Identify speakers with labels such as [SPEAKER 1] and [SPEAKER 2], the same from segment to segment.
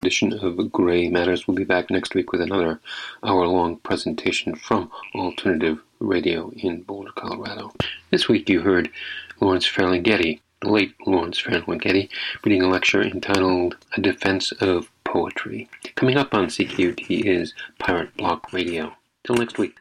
[SPEAKER 1] edition of Grey Matters. We'll be back next week with another hour-long presentation from Alternative Radio in Boulder, Colorado. This week you heard Lawrence Ferlinghetti, the late Lawrence Ferlinghetti, reading a lecture entitled A Defense of Poetry. Coming up on CKUT is Pirate Block Radio. Till next week.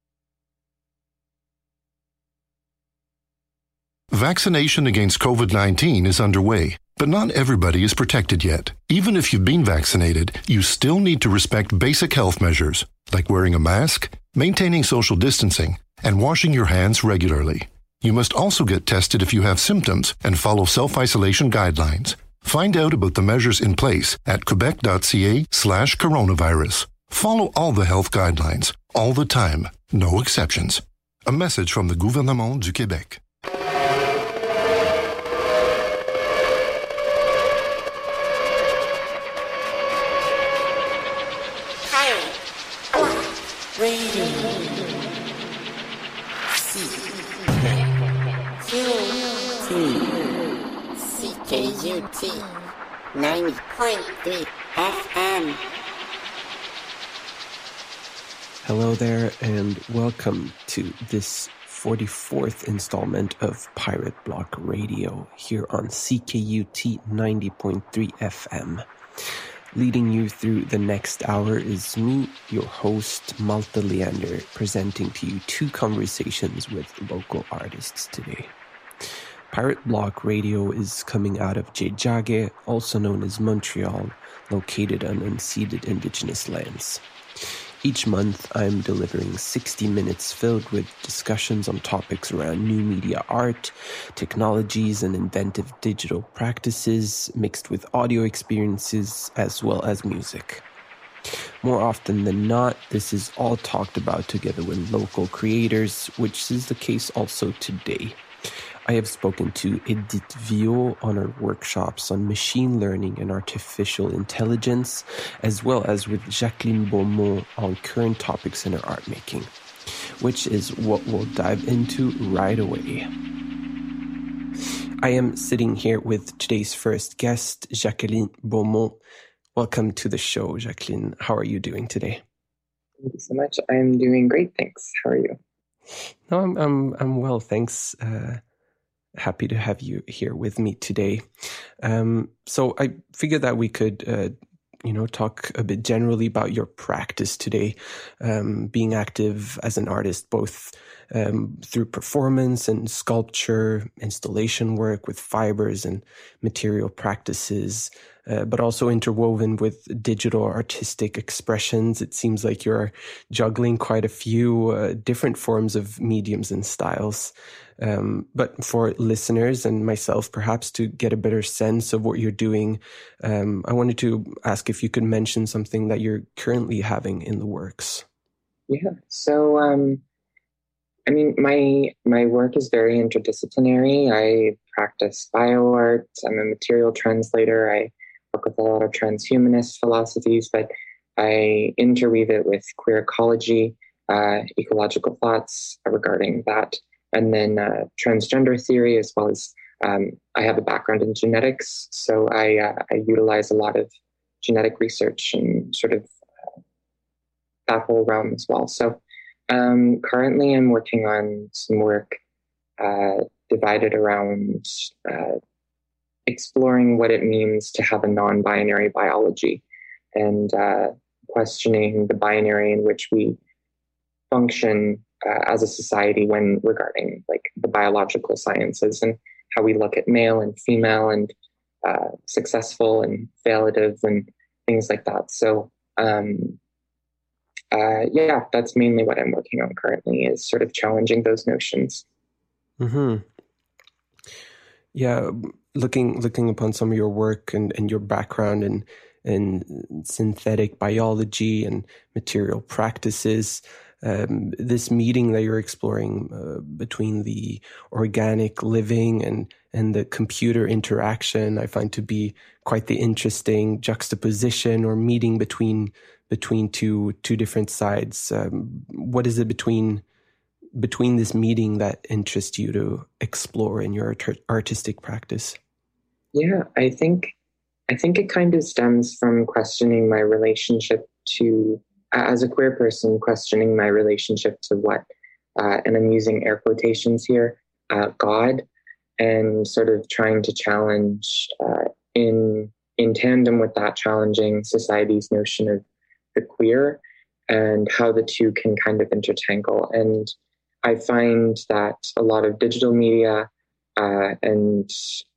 [SPEAKER 2] Vaccination against COVID-19 is underway, but not everybody is protected yet. Even if you've been vaccinated, you still need to respect basic health measures, like wearing a mask, maintaining social distancing, and washing your hands regularly. You must also get tested if you have symptoms and follow self-isolation guidelines. Find out about the measures in place at quebec.ca/coronavirus. Follow all the health guidelines, all the time, no exceptions. A message from the Gouvernement du Québec.
[SPEAKER 3] CKUT 90.3 FM.
[SPEAKER 4] Hello there, and welcome to this 44th installment of Pirate Block Radio here on CKUT 90.3 FM. Leading you through the next hour is me, your host, Malte Leander, presenting to you two conversations with local artists today. Pirate Block Radio is coming out of Tiohtià:ke, also known as Montreal, located on unceded Indigenous lands. Each month, I'm delivering 60 minutes filled with discussions on topics around new media art, technologies, and inventive digital practices, mixed with audio experiences as well as music. More often than not, this is all talked about together with local creators, which is the case also today. I have spoken to Edith Viau on her workshops on machine learning and artificial intelligence, as well as with Jacqueline Beaumont on current topics in her art making, which is what we'll dive into right away. I am sitting here with today's first guest, Jacqueline Beaumont. Welcome to the show, Jacqueline. How are you doing today?
[SPEAKER 5] Thank you so much. I'm doing great, thanks. How are you?
[SPEAKER 4] No, I'm well, thanks. Happy to have you here with me today. So I figured that we could, talk a bit generally about your practice today, being active as an artist, both through performance and sculpture, installation work with fibers and material practices, but also interwoven with digital artistic expressions. It seems like you're juggling quite a few different forms of mediums and styles. But for listeners and myself, perhaps to get a better sense of what you're doing, I wanted to ask if you could mention something that you're currently having in the works.
[SPEAKER 5] Yeah. So, my work is very interdisciplinary. I practice bioart. I'm a material translator. I work with a lot of transhumanist philosophies, but I interweave it with queer ecology, ecological thoughts regarding that. And then transgender theory, as well as I have a background in genetics. So I utilize a lot of genetic research and sort of that whole realm as well. So currently I'm working on some work divided around exploring what it means to have a non-binary biology and questioning the binary in which we function as a society when regarding like the biological sciences and how we look at male and female and successful and failurative and things like that. So that's mainly what I'm working on currently, is sort of challenging those notions.
[SPEAKER 4] Mm-hmm. Yeah, looking upon some of your work and your background in synthetic biology and material practices, this meeting that you're exploring between the organic living and the computer interaction, I find to be quite the interesting juxtaposition or meeting between two different sides. What is it between this meeting that interests you to explore in your artistic practice?
[SPEAKER 5] Yeah, I think I think it kind of stems from questioning my relationship to, as a queer person, questioning my relationship to what, and I'm using air quotations here, God, and sort of trying to challenge in tandem with that, challenging society's notion of the queer and how the two can kind of intertangle. And I find that a lot of digital media and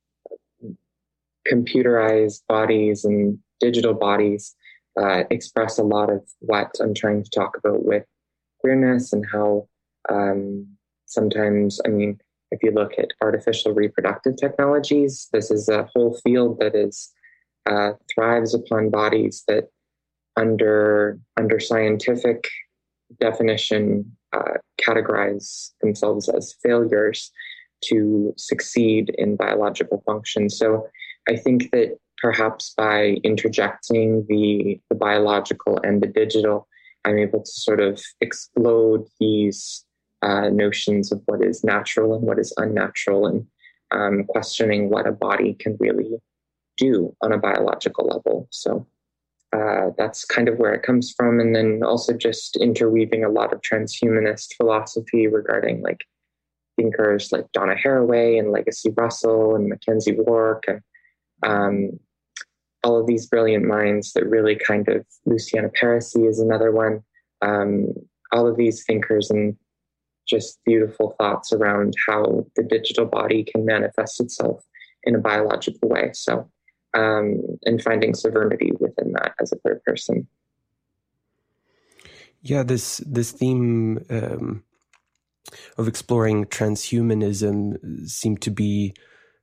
[SPEAKER 5] computerized bodies and digital bodies express a lot of what I'm trying to talk about with queerness, and how sometimes, I mean, if you look at artificial reproductive technologies, this is a whole field that is thrives upon bodies that under scientific definition categorize themselves as failures to succeed in biological function. So I think that perhaps by interjecting the biological and the digital, I'm able to sort of explode these notions of what is natural and what is unnatural, and questioning what a body can really do on a biological level. So that's kind of where it comes from. And then also just interweaving a lot of transhumanist philosophy regarding like thinkers like Donna Haraway and Legacy Russell and Mackenzie Wark, and all of these brilliant minds that really kind of, Luciana Parisi is another one, all of these thinkers and just beautiful thoughts around how the digital body can manifest itself in a biological way. So, and finding sovereignty within that as a queer person.
[SPEAKER 4] Yeah, this theme of exploring transhumanism seemed to be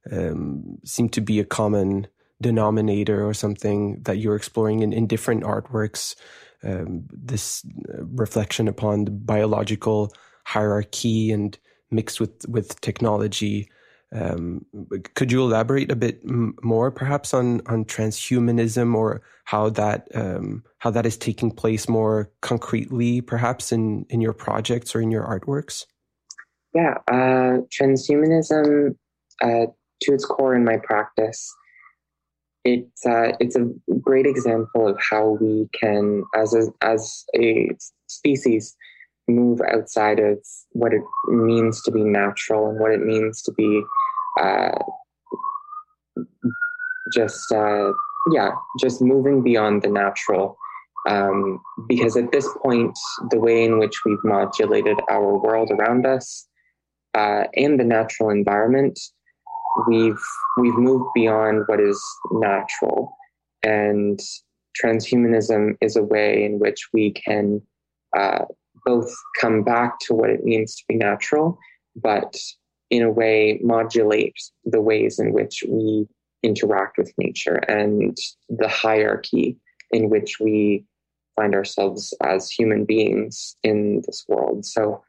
[SPEAKER 4] a common denominator, or something that you're exploring in different artworks. This reflection upon the biological hierarchy and mixed with technology. Could you elaborate a bit more, perhaps, on transhumanism, or how that is taking place more concretely, perhaps in your projects or in your artworks?
[SPEAKER 5] Yeah, transhumanism, to its core in my practice, it's a great example of how we can, as a species, move outside of what it means to be natural and what it means to be just moving beyond the natural. Because at this point, the way in which we've modulated our world around us and the natural environment, we've moved beyond what is natural. And transhumanism is a way in which we can both come back to what it means to be natural, but in a way modulate the ways in which we interact with nature and the hierarchy in which we find ourselves as human beings in this world. So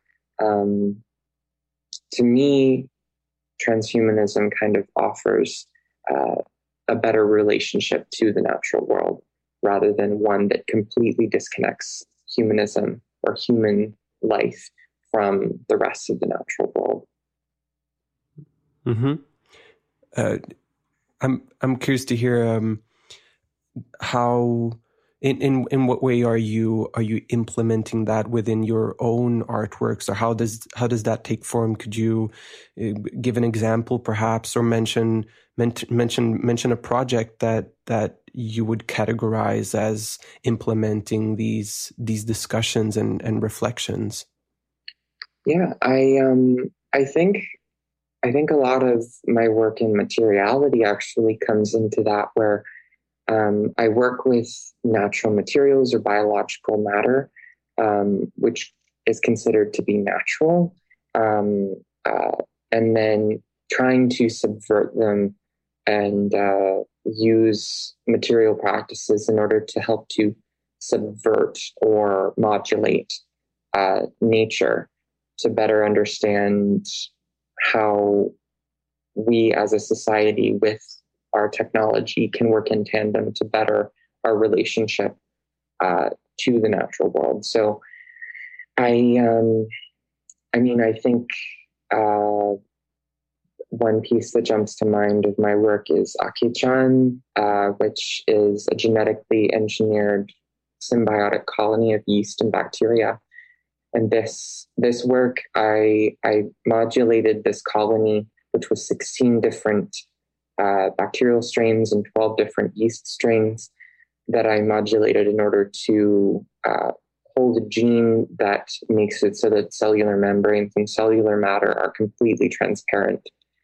[SPEAKER 5] to me, transhumanism kind of offers a better relationship to the natural world, rather than one that completely disconnects humanism or human life from the rest of the natural world.
[SPEAKER 4] I'm curious to hear how, in what way are you implementing that within your own artworks, or how does that take form? Could you give an example, perhaps, or mention a project that you would categorize as implementing these discussions and reflections?
[SPEAKER 5] Yeah, I think a lot of my work in materiality actually comes into that, where I work with natural materials or biological matter, which is considered to be natural, and then trying to subvert them and use material practices in order to help to subvert or modulate nature, to better understand how we as a society with our technology can work in tandem to better our relationship to the natural world. So I think one piece that jumps to mind of my work is Akechan, which is a genetically engineered symbiotic colony of yeast and bacteria. And this work, I modulated this colony, which was 16 different bacterial strains and 12 different yeast strains that I modulated in order to hold a gene that makes it so that cellular membranes and cellular matter are completely transparent.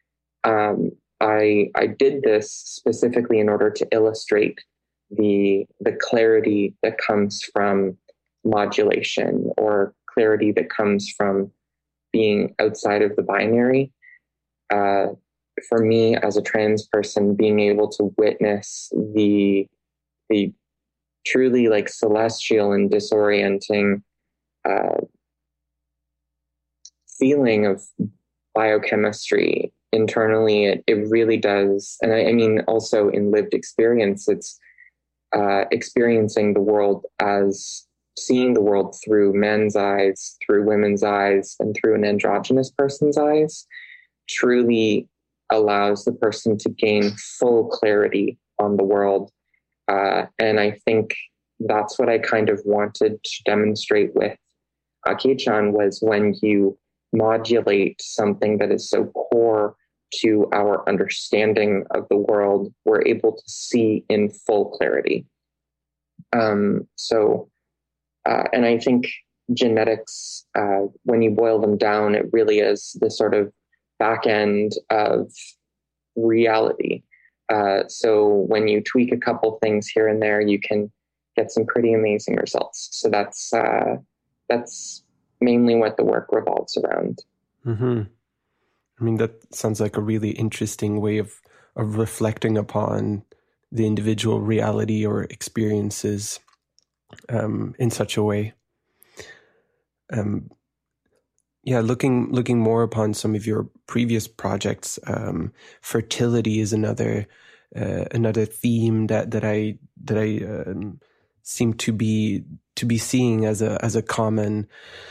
[SPEAKER 5] I did this specifically in order to illustrate the clarity that comes from modulation, or clarity that comes from being outside of the binary. For me, as a trans person, being able to witness the truly like celestial and disorienting feeling of biochemistry internally, it really does. And I mean, also in lived experience, it's experiencing the world as seeing the world through men's eyes, through women's eyes, and through an androgynous person's eyes truly allows the person to gain full clarity on the world. And I think that's what I kind of wanted to demonstrate with Akechan, was when you modulate something that is so core to our understanding of the world, we're able to see in full clarity. And I think genetics, when you boil them down, it really is the sort of back end of reality. So when you tweak a couple things here and there, you can get some pretty amazing results. So that's mainly what the work revolves around.
[SPEAKER 4] Mm-hmm. I mean, that sounds like a really interesting way of reflecting upon the individual reality or experiences in such a way. Looking more upon some of your previous projects, fertility is another theme that I seem to be seeing as a common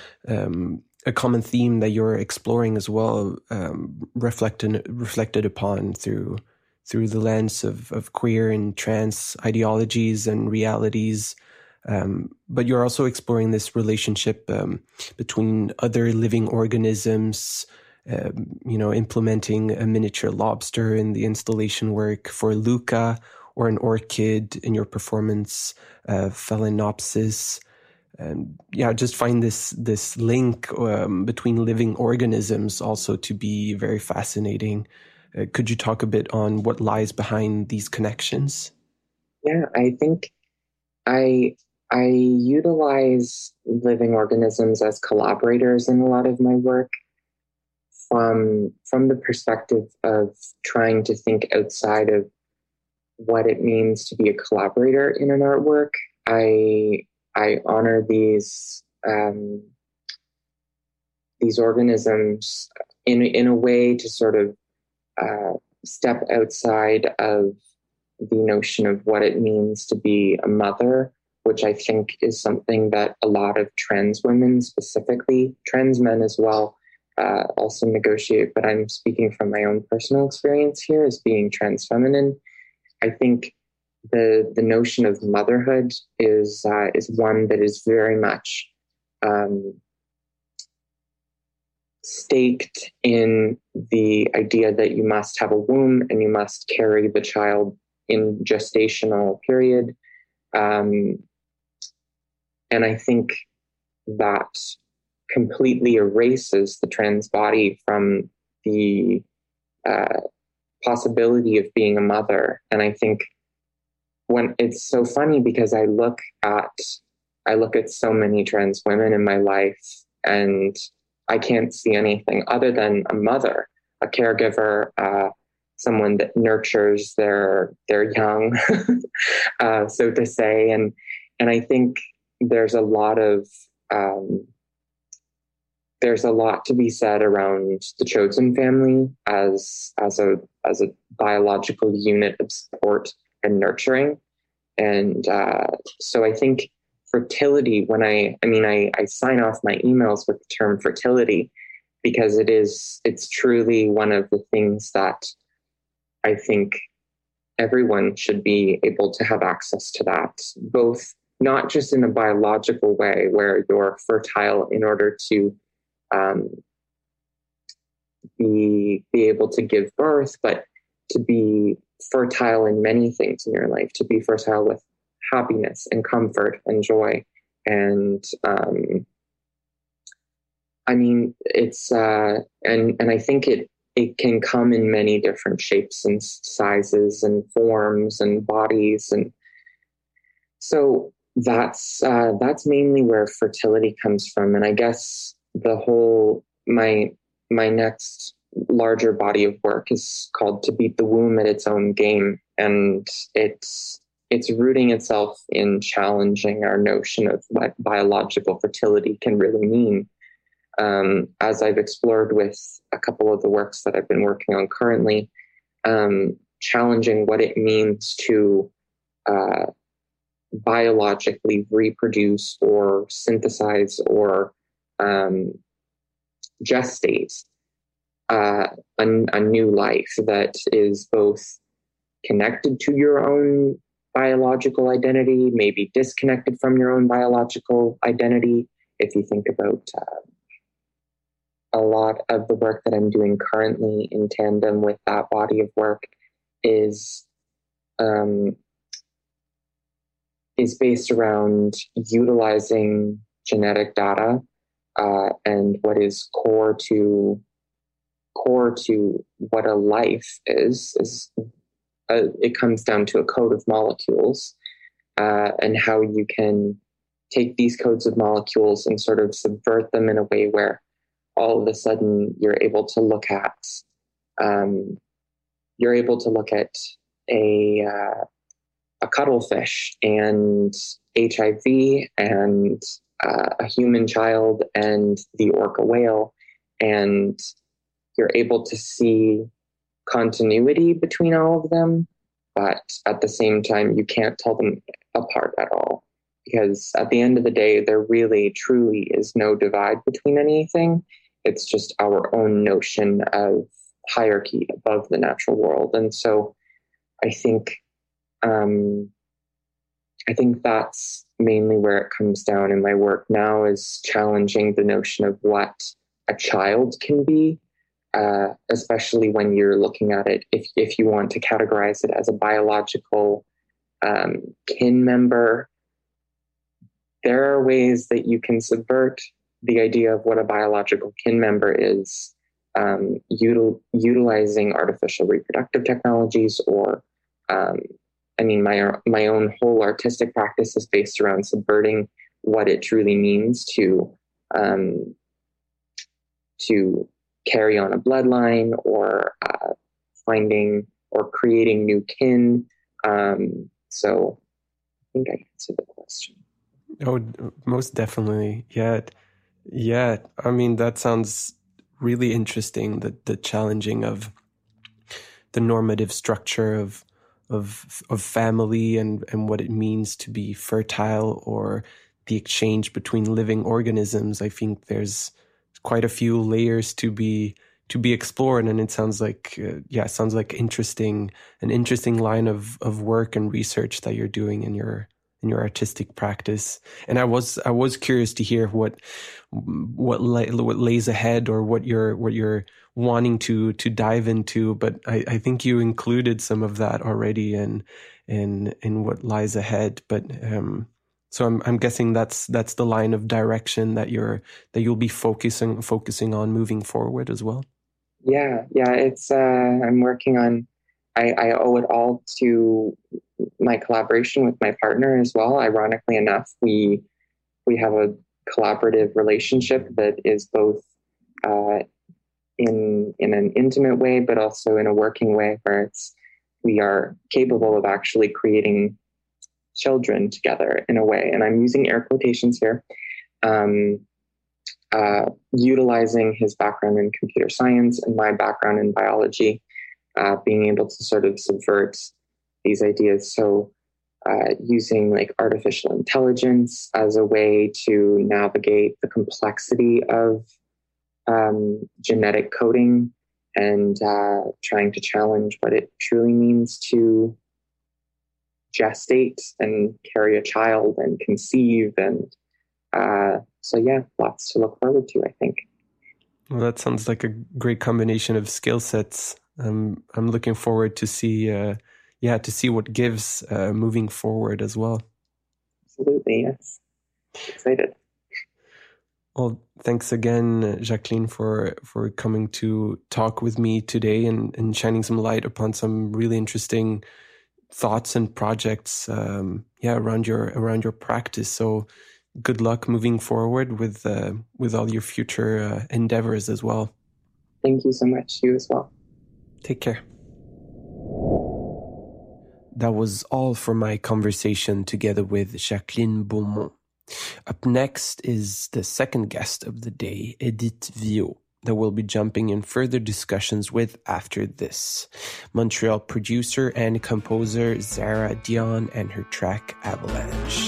[SPEAKER 4] theme that you're exploring as well, reflected upon through the lens of queer and trans ideologies and realities. But you're also exploring this relationship between other living organisms, implementing a miniature lobster in the installation work for Luca, or an orchid in your performance, Phalaenopsis. And just find this link between living organisms also to be very fascinating. Could you talk a bit on what lies behind these connections?
[SPEAKER 5] Yeah, I think I utilize living organisms as collaborators in a lot of my work from the perspective of trying to think outside of what it means to be a collaborator in an artwork. I honor these organisms in a way to sort of step outside of the notion of what it means to be a mother, which I think is something that a lot of trans women, specifically trans men as well, also negotiate. But I'm speaking from my own personal experience here as being trans feminine. I think the notion of motherhood is one that is very much staked in the idea that you must have a womb and you must carry the child in gestational period. And I think that completely erases the trans body from the possibility of being a mother. And I think when it's so funny because I look at so many trans women in my life and I can't see anything other than a mother, a caregiver, someone that nurtures their young, so to say. And I think there's a lot to be said around the chosen family as a biological unit of support and nurturing. And so I think fertility, when I sign off my emails with the term fertility, because it's truly one of the things that I think everyone should be able to have access to, that, both not just in a biological way where you're fertile in order to be able to give birth, but to be fertile in many things in your life, to be fertile with happiness and comfort and joy. And I mean, it's and I think it can come in many different shapes and sizes and forms and bodies, and so that's mainly where fertility comes from. And I guess the whole my next larger body of work is called To Beat the Womb at Its Own Game, and it's rooting itself in challenging our notion of what biological fertility can really mean. As I've explored with a couple of the works that I've been working on currently, challenging what it means to biologically reproduce or synthesize or gestate a new life that is both connected to your own biological identity, maybe disconnected from your own biological identity. If you think about a lot of the work that I'm doing currently in tandem with that body of work is based around utilizing genetic data and what is core to what a life is it comes down to a code of molecules and how you can take these codes of molecules and sort of subvert them in a way where all of a sudden you're able to look at a cuttlefish and HIV and a human child and the orca whale, and you're able to see continuity between all of them, but at the same time you can't tell them apart at all, because at the end of the day there really truly is no divide between anything. It's just our own notion of hierarchy above the natural world. And so I think that's mainly where it comes down in my work now, is challenging the notion of what a child can be, especially when you're looking at it, if you want to categorize it as a biological kin member. There are ways that you can subvert the idea of what a biological kin member is, utilizing artificial reproductive technologies, or my own whole artistic practice is based around subverting what it truly means to carry on a bloodline, or finding or creating new kin. So I think I answered the question.
[SPEAKER 4] Oh, most definitely. Yeah. I mean, that sounds really interesting, the challenging of the normative structure of family and what it means to be fertile, or the exchange between living organisms. I think there's quite a few layers to be explored, and it sounds like an interesting line of work and research that you're doing in your artistic practice. And I was curious to hear what lays ahead, or what you're wanting to dive into, but I think you included some of that already in what lies ahead. But so I'm guessing that's the line of direction that you'll be focusing on moving forward as well.
[SPEAKER 5] Yeah. It's I'm working on. I owe it all to my collaboration with my partner as well. Ironically enough, we have a collaborative relationship that is both in an intimate way, but also in a working way, where we are capable of actually creating children together in a way. And I'm using air quotations here, utilizing his background in computer science and my background in biology, being able to sort of subvert these ideas. So using like artificial intelligence as a way to navigate the complexity of genetic coding and trying to challenge what it truly means to gestate and carry a child and conceive. And so, yeah, lots to look forward to, I think.
[SPEAKER 4] Well, that sounds like a great combination of skill sets. I'm looking forward to see what gives moving forward as well.
[SPEAKER 5] Absolutely, yes. Excited.
[SPEAKER 4] Well, thanks again, Jacqueline, for coming to talk with me today and shining some light upon some really interesting thoughts and projects around your practice. So good luck moving forward with all your future endeavors as well.
[SPEAKER 5] Thank you so much. You as well.
[SPEAKER 4] Take care. That was all for my conversation together with Jacqueline Beaumont. Up next is the second guest of the day, Edith Viau, that we'll be jumping in further discussions with after this. Montreal producer and composer Zara Dion and her track Avalanche.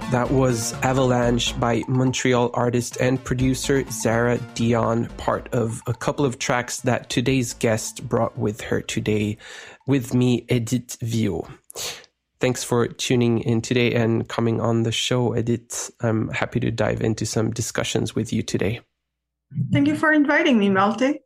[SPEAKER 4] That was Avalanche by Montreal artist and producer Zara Dion, part of a couple of tracks that today's guest brought with her today. With me, Edith Viau. Thanks for tuning in today and coming on the show, Edith. I'm happy to dive into some discussions with you today.
[SPEAKER 6] Thank you for inviting me, Malte.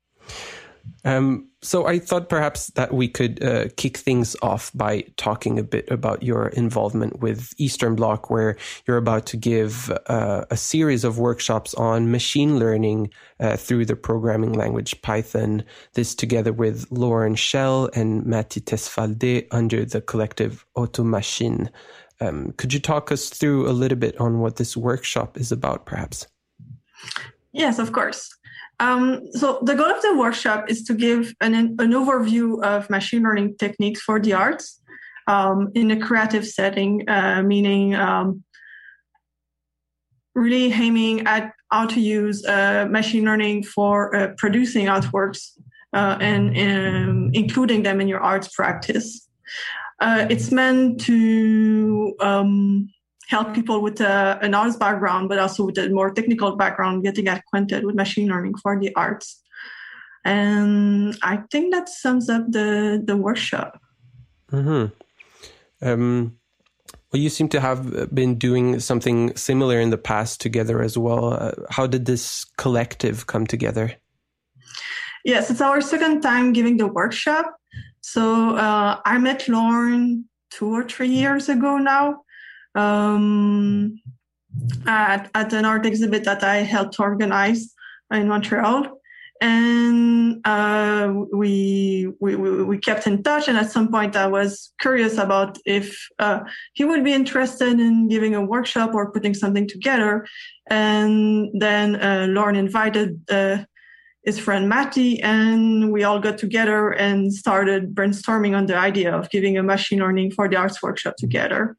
[SPEAKER 4] So I thought perhaps that we could kick things off by talking a bit about your involvement with Eastern Bloc, where you're about to give a series of workshops on machine learning through the programming language Python. This together with Lauren Schell and Matti Tesfalde under the collective Automachine. Could you talk us through a little bit on what this workshop is about, perhaps?
[SPEAKER 6] Yes, of course. So the goal of the workshop is to give an overview of machine learning techniques for the arts in a creative setting, meaning really aiming at how to use machine learning for producing artworks and including them in your arts practice. It's meant to help people with an arts background, but also with a more technical background, getting acquainted with machine learning for the arts. And I think that sums up the workshop.
[SPEAKER 4] Mm-hmm. Well, you seem to have been doing something similar in the past together as well. How did this collective come together?
[SPEAKER 6] Yes, it's our second time giving the workshop. So I met Lauren 2 or 3 years ago now. At an art exhibit that I helped organize in Montreal, and we kept in touch. And at some point, I was curious about if he would be interested in giving a workshop or putting something together. And then Lauren invited his friend Matti, and we all got together and started brainstorming on the idea of giving a machine learning for the arts workshop together.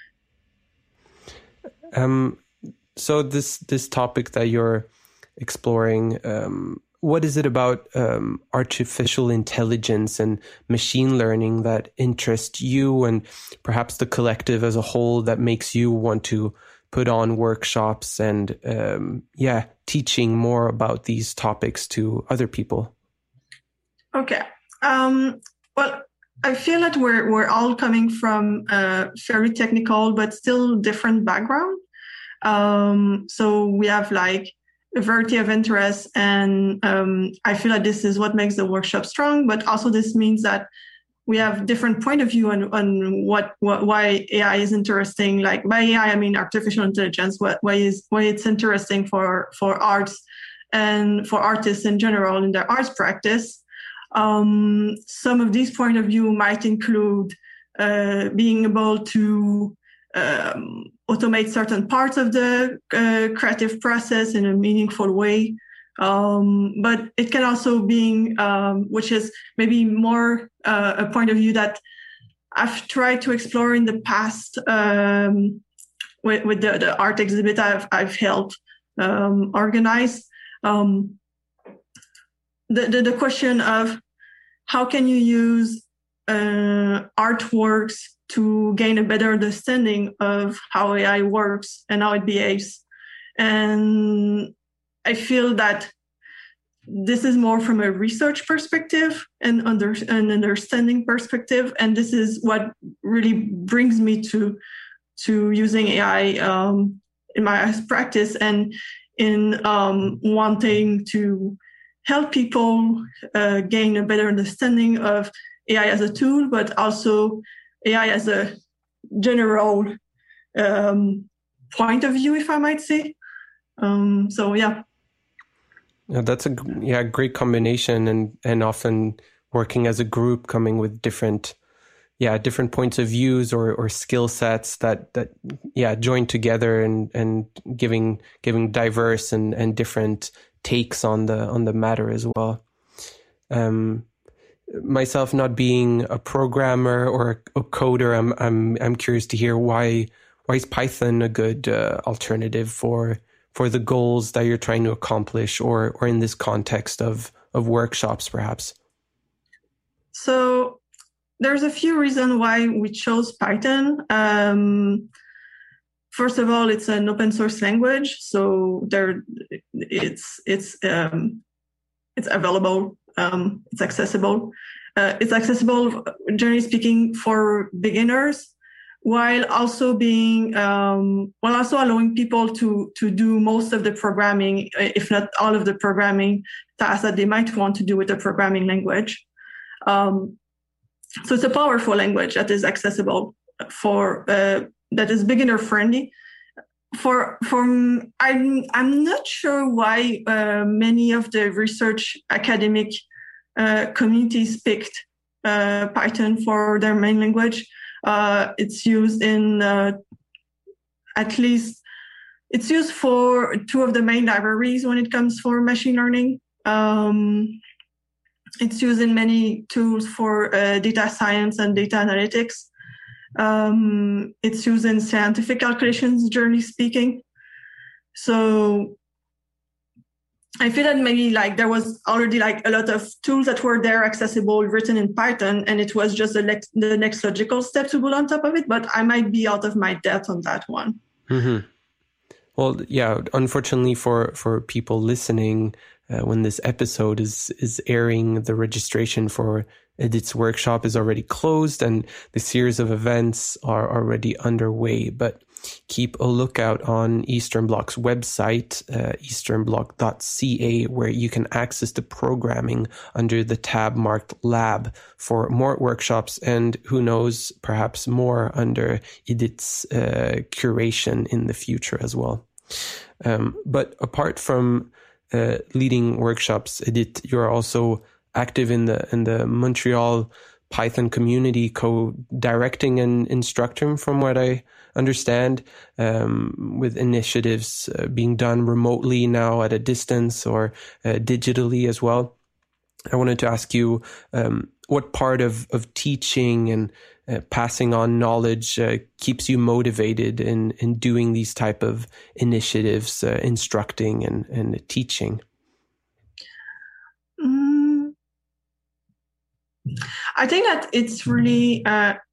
[SPEAKER 4] So this topic that you're exploring, what is it about artificial intelligence and machine learning that interests you and perhaps the collective as a whole that makes you want to put on workshops and teaching more about these topics to other people? Okay.
[SPEAKER 6] Well, I feel that we're all coming from a very technical but still different background. So we have like a variety of interests, and I feel that this is what makes the workshop strong. But also this means that we have different point of view on why AI is interesting. Like by AI, I mean artificial intelligence. Why it's interesting for arts and for artists in general in their arts practice. Some of these point of view might include being able to automate certain parts of the creative process in a meaningful way. But it can also be, which is maybe more a point of view that I've tried to explore in the past with the art exhibit I've helped organize. The question of how can you use artworks to gain a better understanding of how AI works and how it behaves. And I feel that this is more from a research perspective and an understanding perspective. And this is what really brings me to using AI in my practice and in wanting to help people gain a better understanding of AI as a tool, but also AI as a general point of view, if I might say.
[SPEAKER 4] That's a great combination, and often working as a group, coming with different points of views or skill sets that join together and giving diverse and different takes on the matter as well. Myself not being a programmer or a coder, I'm curious to hear why is Python a good alternative for the goals that you're trying to accomplish, or in this context of workshops, perhaps?
[SPEAKER 6] So there's a few reasons why we chose Python. first of all, it's an open source language, so it's available, it's accessible. It's accessible, generally speaking, for beginners, while also allowing people to do most of the programming, if not all of the programming tasks that they might want to do with a programming language. So it's a powerful language that is accessible that is beginner friendly. I'm not sure why many of the research academic communities picked Python for their main language. It's used in it's used for two of the main libraries when it comes for machine learning. It's used in many tools for data science and data analytics. It's used in scientific calculations, generally speaking. So I feel that maybe there was already a lot of tools that were there accessible written in Python, and it was just the next logical step to build on top of it. But I might be out of my depth on that one.
[SPEAKER 4] Mm-hmm. Well, yeah, unfortunately for people listening, when this episode is airing, the registration for Edith's workshop is already closed and the series of events are already underway. But keep a lookout on Eastern Block's website, easternblock.ca, where you can access the programming under the tab marked Lab for more workshops and, who knows, perhaps more under Edith's curation in the future as well. But apart from leading workshops, Edith, you're also active in the Montreal Python community, co-directing and instructing, from what I understand, with initiatives being done remotely now at a distance or digitally as well. I wanted to ask you what part of teaching and passing on knowledge keeps you motivated in doing these type of initiatives, instructing and teaching?
[SPEAKER 6] I think that it's really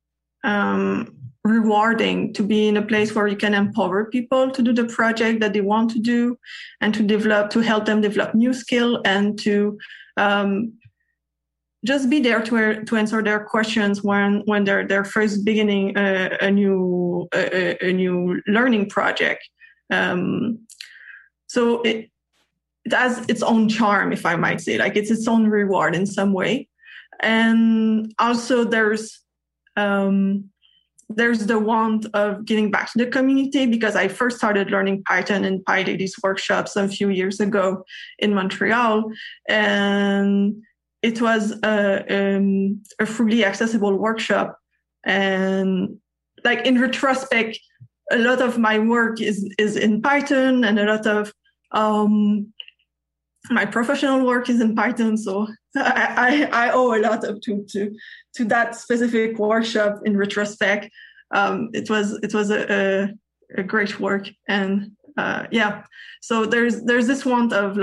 [SPEAKER 6] rewarding to be in a place where you can empower people to do the project that they want to do and to help them develop new skill and to just be there to answer their questions when they're first beginning a new learning project. So it has its own charm, if I might say, it's its own reward in some way. And also there's the want of getting back to the community, because I first started learning Python in PyLadies workshops a few years ago in Montreal, and it was a fully accessible workshop. And in retrospect, a lot of my work is in Python, and a lot of my professional work is in Python. So I owe a lot to that specific workshop in retrospect. It was a great work, and so there's this want of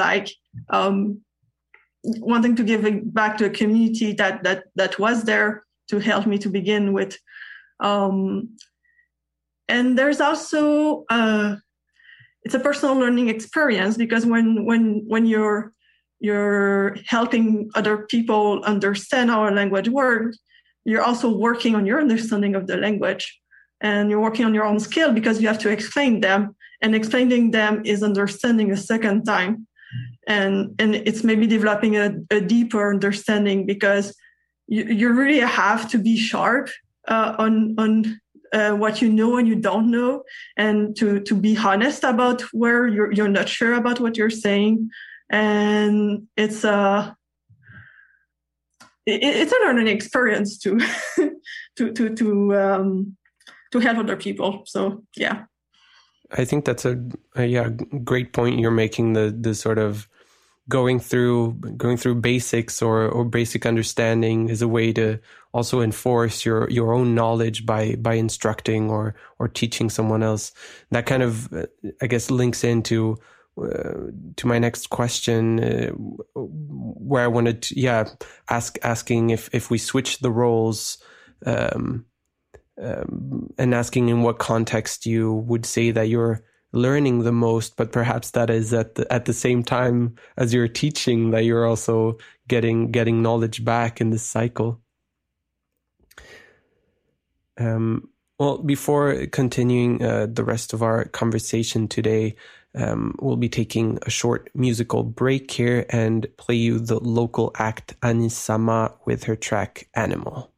[SPEAKER 6] wanting to give back to a community that was there to help me to begin with, and there's also it's a personal learning experience, because when you're helping other people understand how a language works, you're also working on your understanding of the language, and you're working on your own skill, because you have to explain them, and explaining them is understanding a second time. And it's maybe developing a deeper understanding, because you really have to be sharp on what you know and you don't know, and to be honest about where you're not sure about what you're saying. And it's a learning experience to help other people. So yeah,
[SPEAKER 4] I think that's a great point you're making. The sort of going through basics or basic understanding is a way to also enforce your own knowledge by instructing or teaching someone else. That kind of I guess links into to my next question, where I wanted to asking if we switch the roles, and asking in what context you would say that you're learning the most, but perhaps that is at the same time as you're teaching that you're also getting knowledge back in this cycle. Well, before continuing the rest of our conversation today, we'll be taking a short musical break here and play you the local act Anis Sama with her track Animal.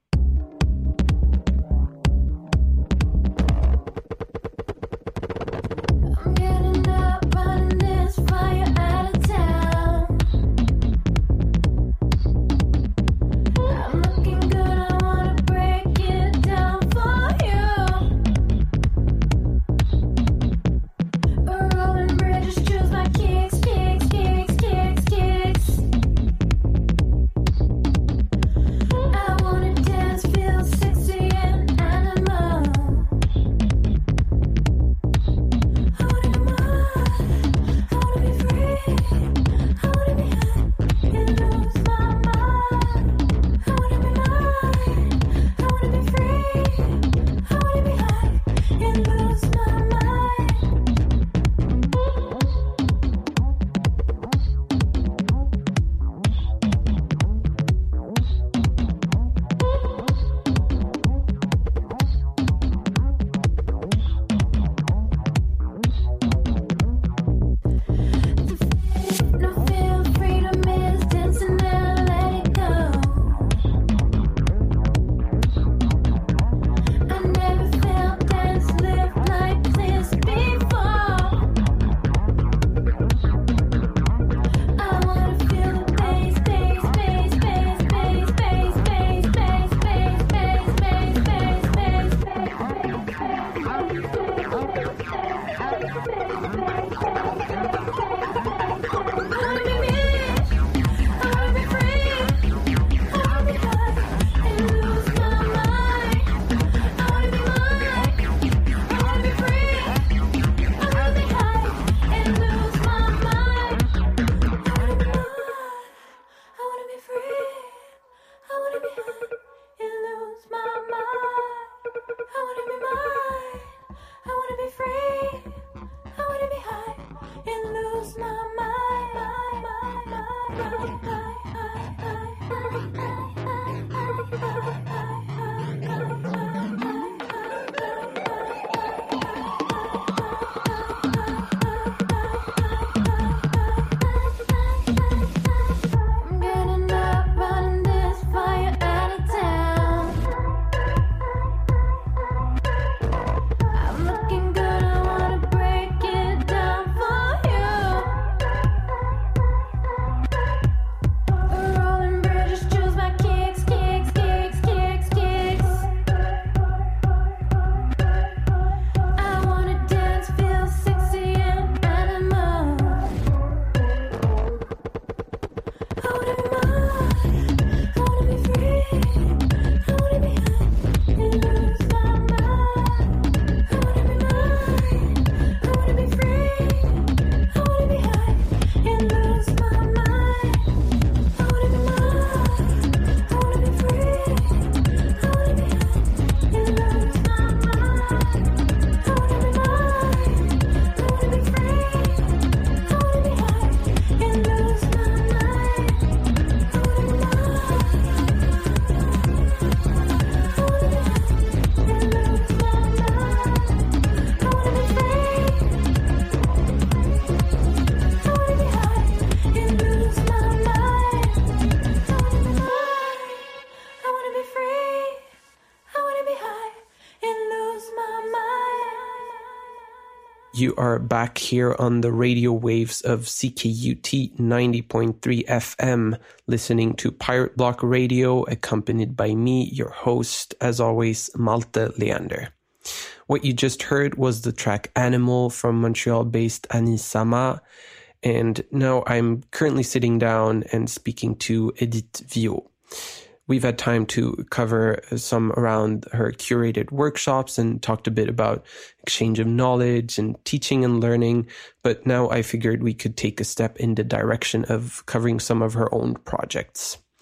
[SPEAKER 4] You are back here on the radio waves of CKUT 90.3 FM, listening to Pirate Block Radio, accompanied by me, your host, as always, Malte Leander. What you just heard was the track Animal from Montreal-based Anis Sama, and now I'm currently sitting down and speaking to Edith Viau. We've had time to cover some around her curated workshops and talked a bit about exchange of knowledge and teaching and learning, but now I figured we could take a step in the direction of covering some of her own projects.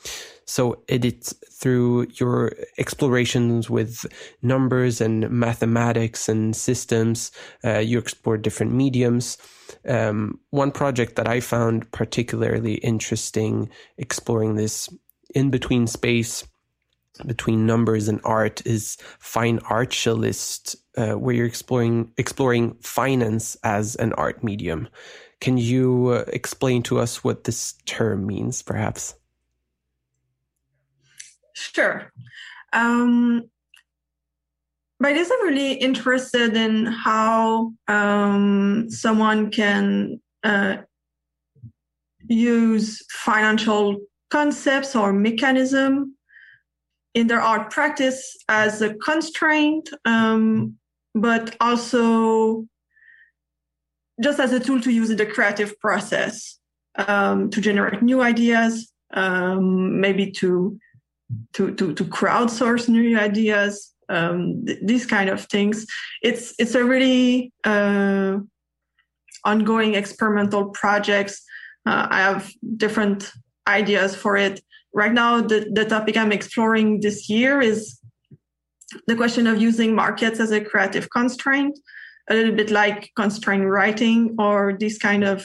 [SPEAKER 4] So it's through your explorations with numbers and mathematics and systems, you explore different mediums. One project that I found particularly interesting, exploring this in-between space between numbers and art, is Fine Artialist, where you're exploring finance as an art medium. Can you explain to us what this term means, perhaps?
[SPEAKER 6] Sure. By this, I'm really interested in how someone can use financial concepts or mechanism in their art practice as a constraint, but also just as a tool to use in the creative process, to generate new ideas, maybe to crowdsource new ideas, these kind of things. It's a really ongoing experimental projects. I have different ideas for it. Right now, the topic I'm exploring this year is the question of using markets as a creative constraint, a little bit like constraint writing or this kind of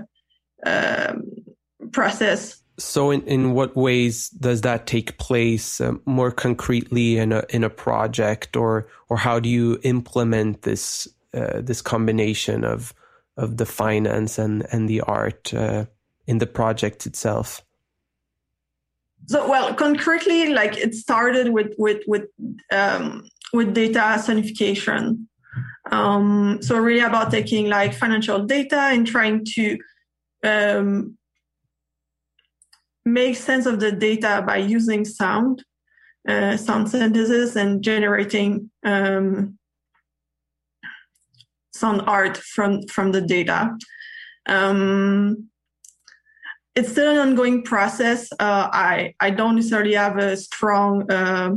[SPEAKER 6] process.
[SPEAKER 4] So in what ways does that take place more concretely in a project, or how do you implement this combination of the finance and the art in the project itself?
[SPEAKER 6] So, well, concretely, like it started with data sonification. So really about taking like financial data and trying to make sense of the data by using sound synthesis and generating sound art from the data. It's still an ongoing process. I don't necessarily have a strong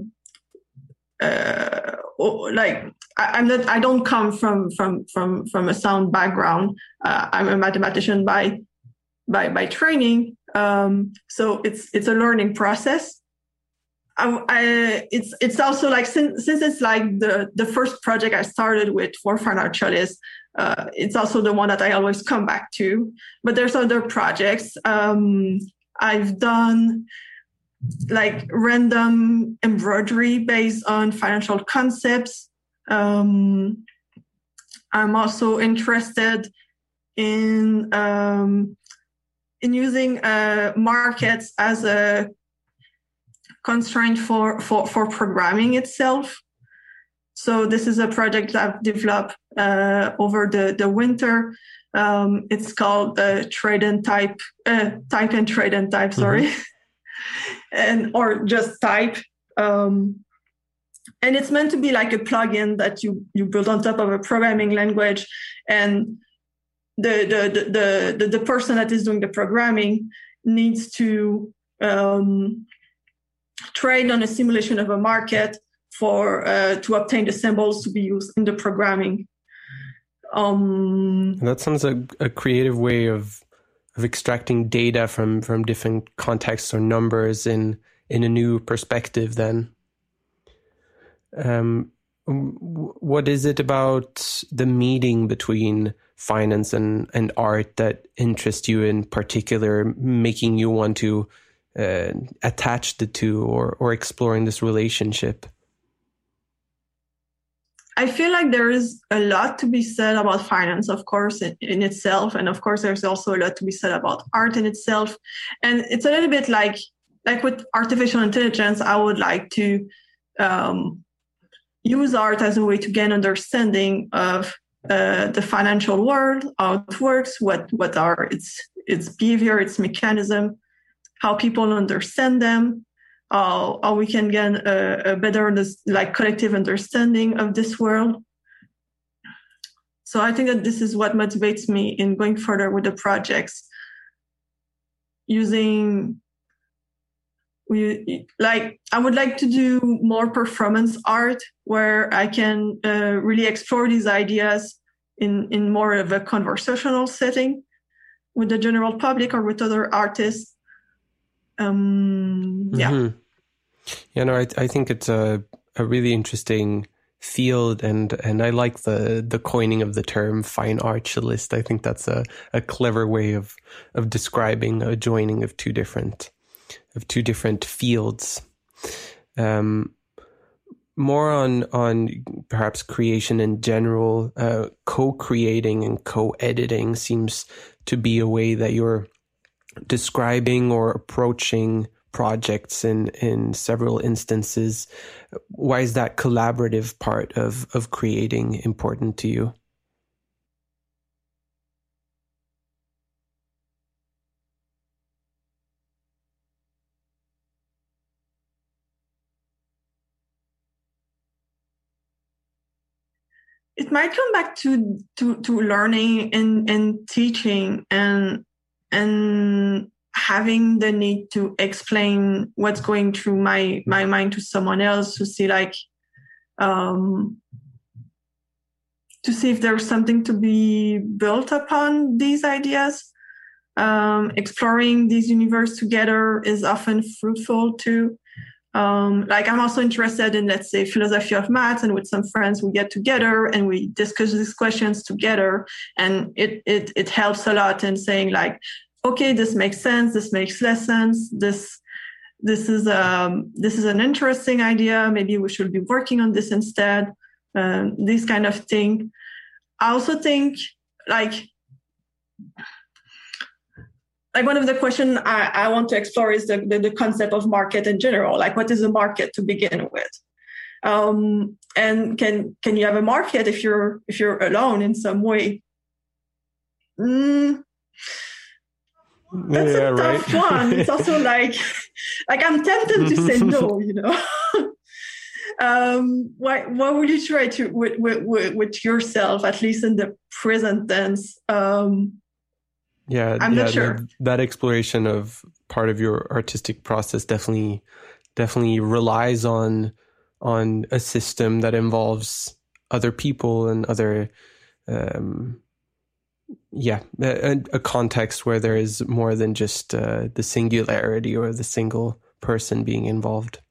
[SPEAKER 6] I don't come from a sound background. I'm a mathematician by training. So it's a learning process. It's also like since it's like the first project I started with for Fine Artialist, it's also the one that I always come back to. But there's other projects. I've done like random embroidery based on financial concepts. I'm also interested in using markets as a constraint for programming itself. So this is a project I've developed over the winter. It's called Trade and Type, Type and Trade and Type, sorry, or just Type. And it's meant to be like a plugin that you build on top of a programming language, and the person that is doing the programming needs to trade on a simulation of a market to obtain the symbols to be used in the programming.
[SPEAKER 4] That sounds like a creative way of extracting data from different contexts or numbers in a new perspective then. What is it about the meeting between finance and art that interests you in particular, making you want to attach the two or exploring this relationship?
[SPEAKER 6] I feel like there is a lot to be said about finance, of course, in itself. And of course, there's also a lot to be said about art in itself. And it's a little bit like with artificial intelligence, I would like to use art as a way to gain understanding of the financial world, how it works, what are its behavior, its mechanism, how people understand them, how we can gain a better collective understanding of this world. So I think that this is what motivates me in going further with the projects. I would like to do more performance art where I can really explore these ideas in more of a conversational setting with the general public or with other artists. Yeah.
[SPEAKER 4] Yeah, no, I think it's a really interesting field, and I like the coining of the term fine artialist. I think that's a clever way of describing a joining of two different fields. More on perhaps creation in general, co-creating and co-editing seems to be a way that you're describing or approaching projects in several instances. Why is that collaborative part of creating important to you?
[SPEAKER 6] It might come back to learning and teaching and having the need to explain what's going through my mind to someone else, to see to see if there's something to be built upon these ideas. Exploring this universe together is often fruitful too. I'm also interested in, let's say, philosophy of math, and with some friends we get together and we discuss these questions together, and it helps a lot in saying okay, this makes sense, this makes less sense, this is an interesting idea, maybe we should be working on this instead, this kind of thing. I also think one of the questions I want to explore is the concept of market in general. What is a market to begin with? And can you have a market if you're alone in some way? That's a tough one. It's also I'm tempted to say no, What would you try to with yourself, at least in the present tense? I'm not sure.
[SPEAKER 4] That exploration of part of your artistic process definitely relies on a system that involves other people and other, a context where there is more than just the singularity or the single person being involved.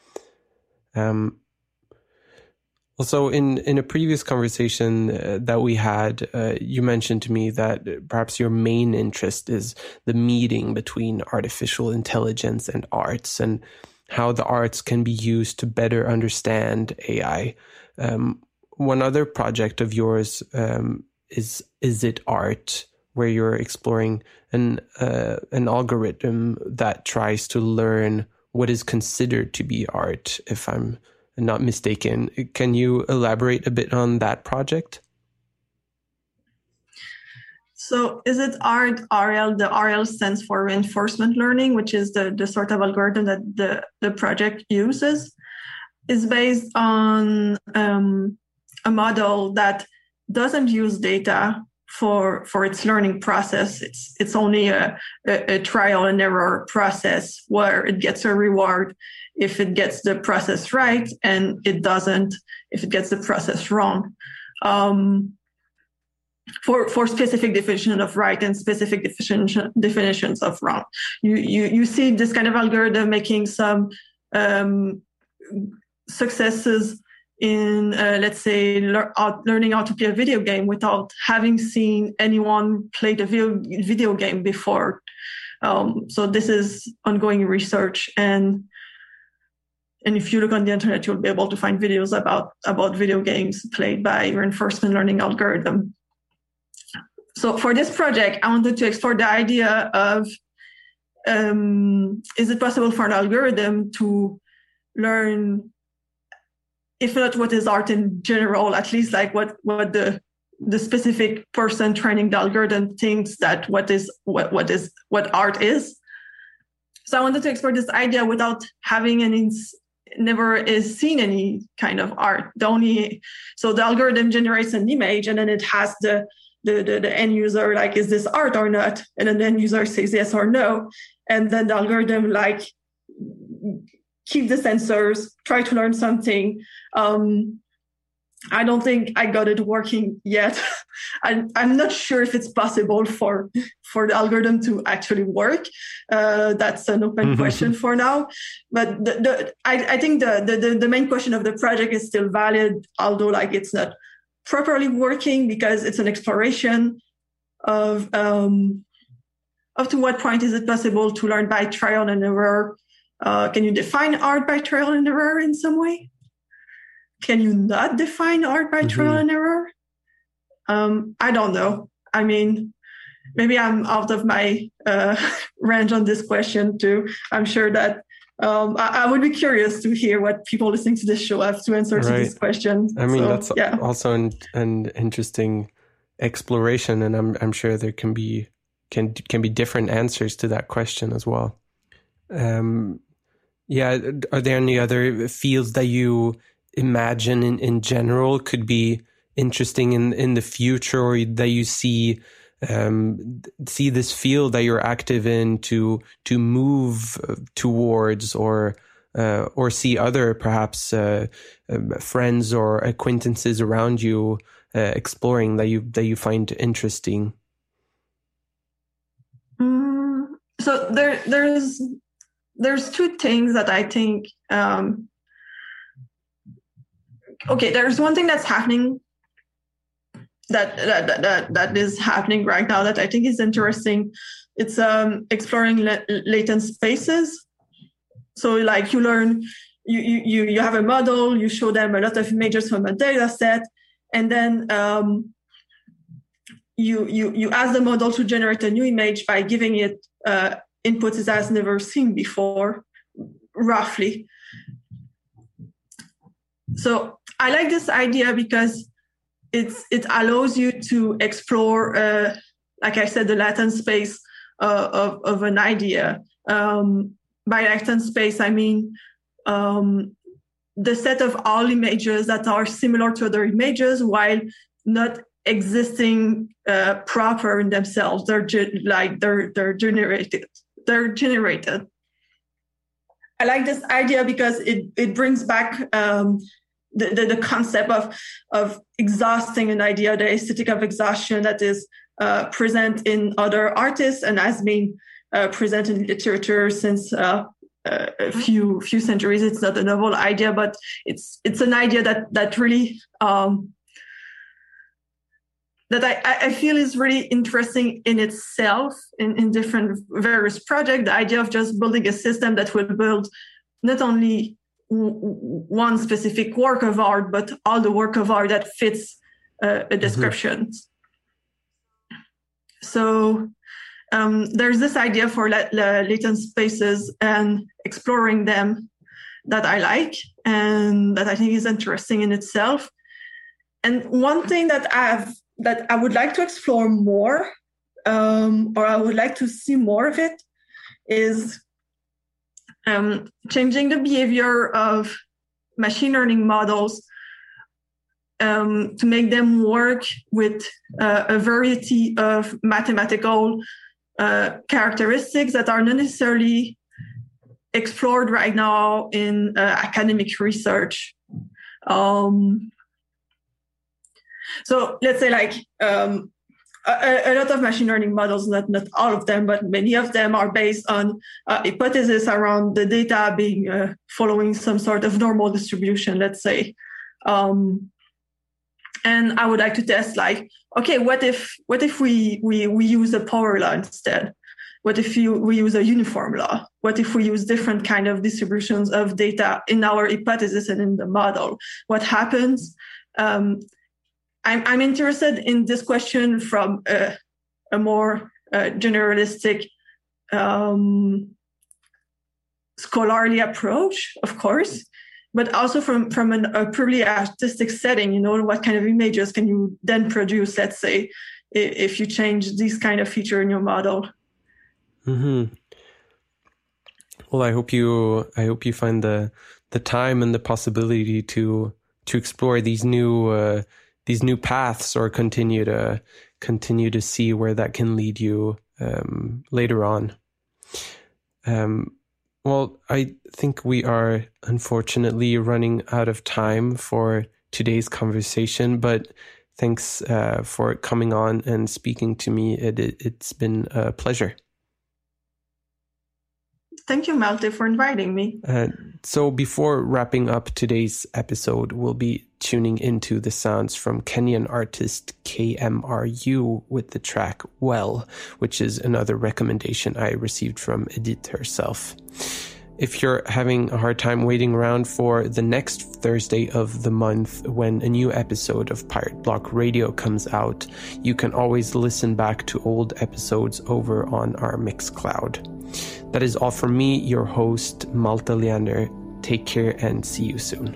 [SPEAKER 4] Also, in a previous conversation that we had, you mentioned to me that perhaps your main interest is the meeting between artificial intelligence and arts, and how the arts can be used to better understand AI. One other project of yours is It Art, where you're exploring an algorithm that tries to learn what is considered to be art, if I'm not mistaken. Can you elaborate a bit on that project?
[SPEAKER 6] So Is It Art, RL, the RL stands for reinforcement learning, which is the sort of algorithm that the project uses, is based on a model that doesn't use data for its learning process. It's only a trial and error process where it gets a reward if it gets the process right, and it doesn't if it gets the process wrong. For specific definition of right and specific definitions of wrong. You see this kind of algorithm making some successes in, let's say, learning how to play a video game without having seen anyone play the video game before. So this is ongoing research, and if you look on the internet, you'll be able to find videos about video games played by reinforcement learning algorithm. So for this project, I wanted to explore the idea of, is it possible for an algorithm to learn, if not what is art in general, at least what the specific person training the algorithm thinks that what art is. So I wanted to explore this idea without having never seen any kind of art. So the algorithm generates an image, and then it has the end user, is this art or not? And then the end user says yes or no. And then the algorithm keep the sensors, try to learn something. And I don't think I got it working yet. I'm not sure if it's possible for the algorithm to actually work. That's an open question for now. But I think the main question of the project is still valid, although like it's not properly working because it's an exploration of up to what point is it possible to learn by trial and error. Can you define art by trial and error in some way? Can you not define art by trial and error? I don't know. I mean, maybe I'm out of my range on this question too. I'm sure that I would be curious to hear what people listening to this show have to answer to this question.
[SPEAKER 4] I mean, that's also an interesting exploration, and I'm sure there can be different answers to that question as well. Are there any other fields that you imagine in general could be interesting in the future, or that you see this field that you're active in to move towards, or see other perhaps friends or acquaintances around you exploring that you find interesting?
[SPEAKER 6] So there's two things that I think. There's one thing that's happening that is happening right now that I think is interesting. It's exploring latent spaces. So like you learn, you have a model, you show them a lot of images from a data set, and then you ask the model to generate a new image by giving it inputs it has never seen before, roughly. So I like this idea because it allows you to explore, like I said, the latent space of an idea. By latent space, I mean the set of all images that are similar to other images while not existing proper in themselves. They're generated. I like this idea because it brings back the concept of exhausting an idea, the aesthetic of exhaustion that is present in other artists and has been present in literature since a few centuries. It's not a novel idea, but it's an idea that really that I feel is really interesting in itself in different various projects. The idea of just building a system that will build not only one specific work of art, but all the work of art that fits a description. So there's this idea for latent spaces and exploring them that I like and that I think is interesting in itself. And one thing that I would like to explore more, or I would like to see more of it, is changing the behavior of machine learning models to make them work with a variety of mathematical characteristics that are not necessarily explored right now in academic research. So let's say like a lot of machine learning models, not all of them, but many of them are based on hypotheses around the data being following some sort of normal distribution, let's say. And I would like to test like, okay, what if we use a power law instead? What if we use a uniform law? What if we use different kind of distributions of data in our hypothesis and in the model? What happens? I'm interested in this question from a more generalistic scholarly approach, of course, but also from a purely artistic setting. What kind of images can you then produce, let's say, if you change this kind of feature in your model?
[SPEAKER 4] Mm-hmm. Well, I hope you find the time and the possibility to explore these new paths, or continue to see where that can lead you later on. Well, I think we are unfortunately running out of time for today's conversation, but thanks for coming on and speaking to me. It's been a pleasure.
[SPEAKER 6] Thank you, Malte, for inviting me.
[SPEAKER 4] So before wrapping up today's episode, we'll be tuning into the sounds from Kenyan artist KMRU with the track Well, which is another recommendation I received from Edith herself. If you're having a hard time waiting around for the next Thursday of the month when a new episode of Pirate Block Radio comes out, you can always listen back to old episodes over on our Mixcloud. That is all from me, your host, Malte Leander. Take care and see you soon.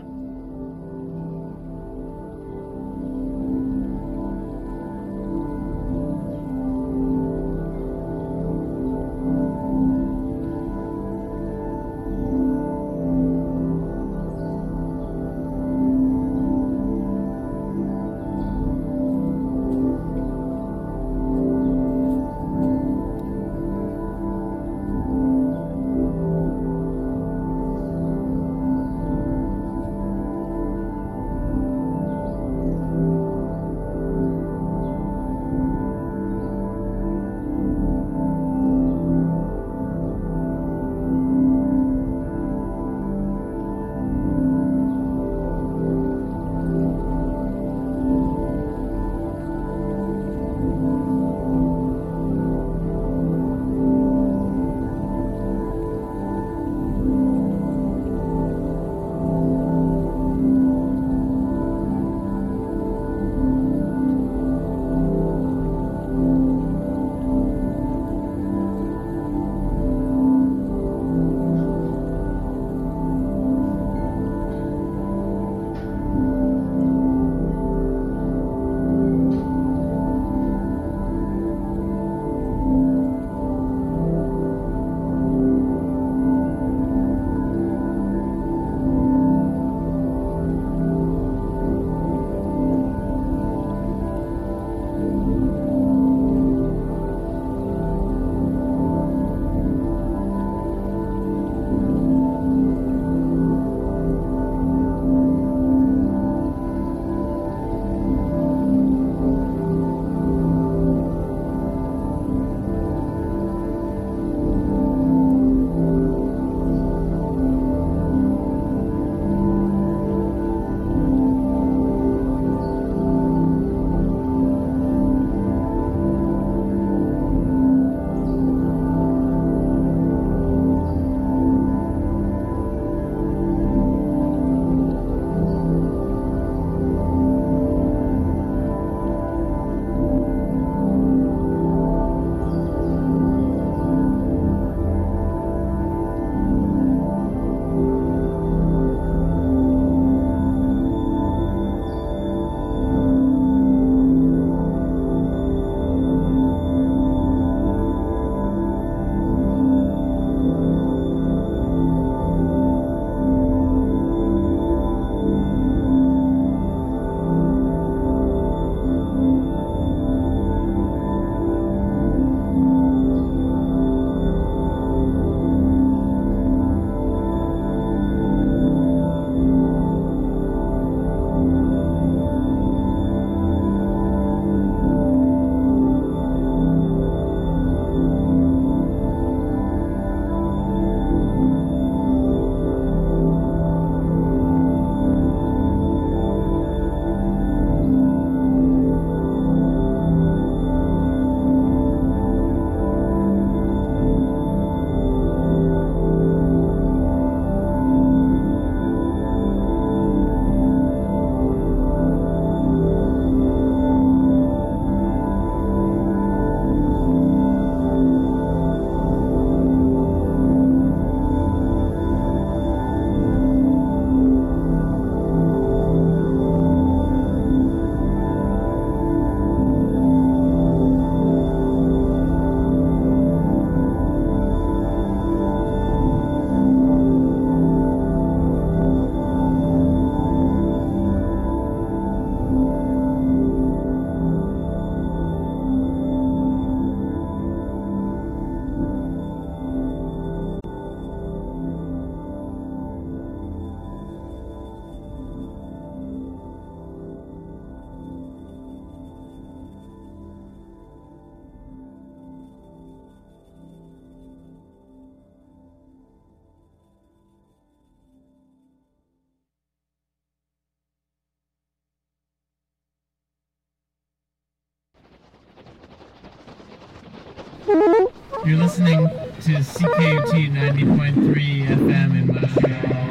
[SPEAKER 7] You're listening to CKUT 90.3 FM in Montreal.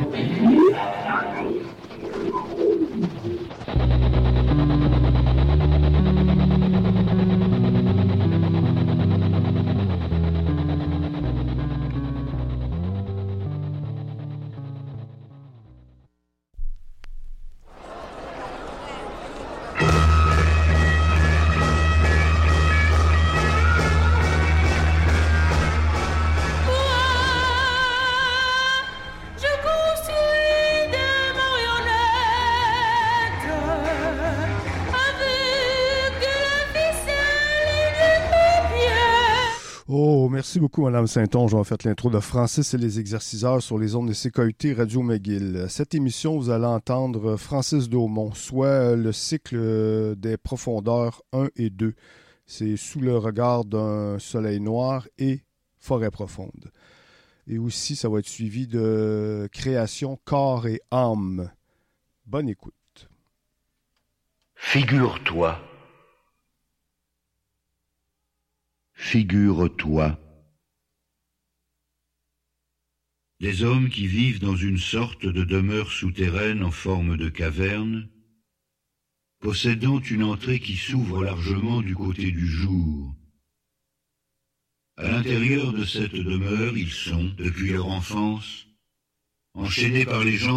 [SPEAKER 8] Merci beaucoup, Mme Saint-Onge. On a fait l'intro de Francis et les exerciceurs sur les ondes de CKUT Radio McGill. Cette émission, vous allez entendre Francis Daumont, soit le cycle des profondeurs 1 et 2. C'est Sous le regard d'un soleil noir et Forêt profonde. Et aussi, ça va être suivi de Création, corps et âme. Bonne écoute.
[SPEAKER 9] Figure-toi. Figure-toi. Des hommes qui vivent dans une sorte de demeure souterraine en forme de caverne, possédant une entrée qui s'ouvre largement du côté du jour. À l'intérieur de cette demeure, ils sont, depuis leur enfance, enchaînés par les gens